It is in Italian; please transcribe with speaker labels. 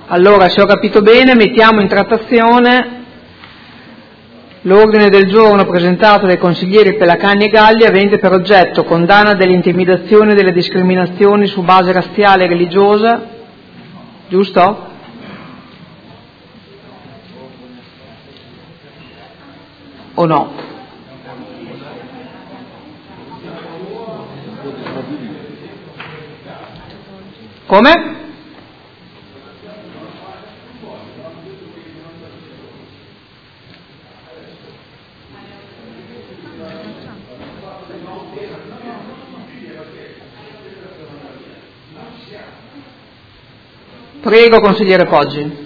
Speaker 1: Allora, se ho capito bene, mettiamo in trattazione l'ordine del giorno presentato dai consiglieri Pelacani e Galli avente per oggetto condanna delle intimidazioni e delle discriminazioni su base razziale e religiosa, giusto? O no? Come? Prego, consigliere Poggi.